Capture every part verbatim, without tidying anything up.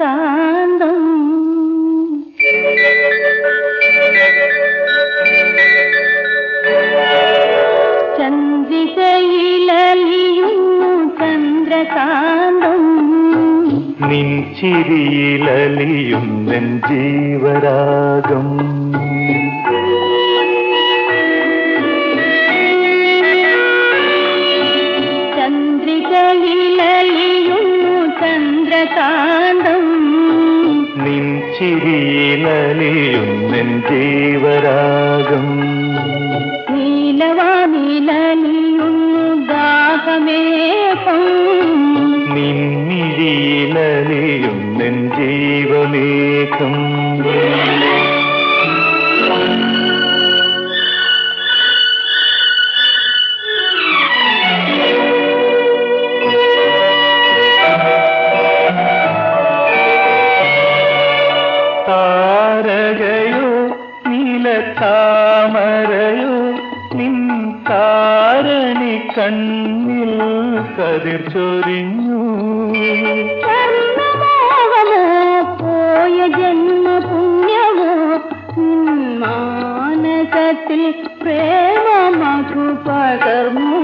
ചന്ദ്രകാന്തം ചന്ദ്രികയിലലിയുന്നു ചന്ദ്രകാന്തം നിൻ ചിരിയിലലിയുന്നെൻ ജീവരാഗം ചന്ദ്രികയിലലിയുന്നു ചന്ദ്രകാന്തം നിൻ ചിരിയിലലിയുന്നെൻ ജീവരാഗം നീലവാനിലലിയുന്നു ദാഹമേഘം നിന്നിഴിയിലലിയുന്നെൻ ജീവമേഘം താരകയോ നീലത്താമരയോ നിൻ താരണി കണ്ണിൽ കതിർ ചൊരിഞ്ഞു പോയ ജന്മപുണ്യമോ മാനസത്തിൽ പ്രേമമധു പകർന്നു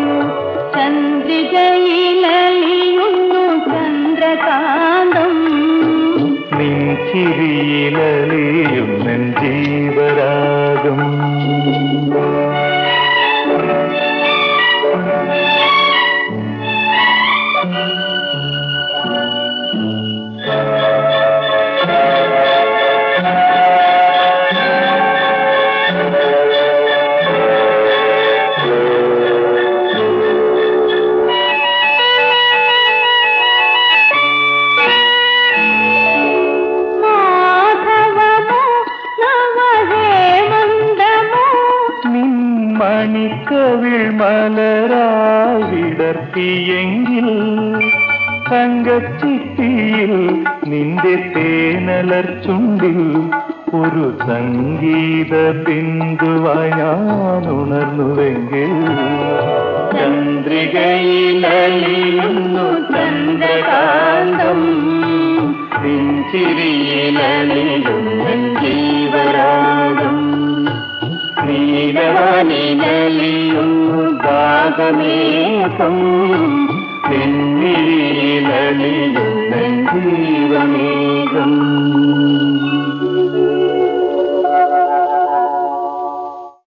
ചന്ദ്രികയിലലിയുന്നു ചന്ദ്രകാന്തം നിൻ ചിരിയിലലിയുന്നെൻ ജീവരാഗം മണിക്കവിൾ മലരായിടർത്തിയെങ്കിൽ തങ്കച്ചിട്ടിയിൽ നിന്റെ തേനലർ ചുണ്ടിൽ ഒരു സംഗീത ബിന്ദുവായി ഞാൻ ഉണർന്നുവെങ്കിൽ ചന്ദ്രികയിലലിയുന്നു ചന്ദ്രകാന്തം നിൻ ചിരിയിലലിയുന്നെൻ ജീവരാഗം നീലവാനിലലിയുന്നു ദാഹമേഘം നിന്നിഴിയിലലിയുന്നെൻ ജീവമേഘം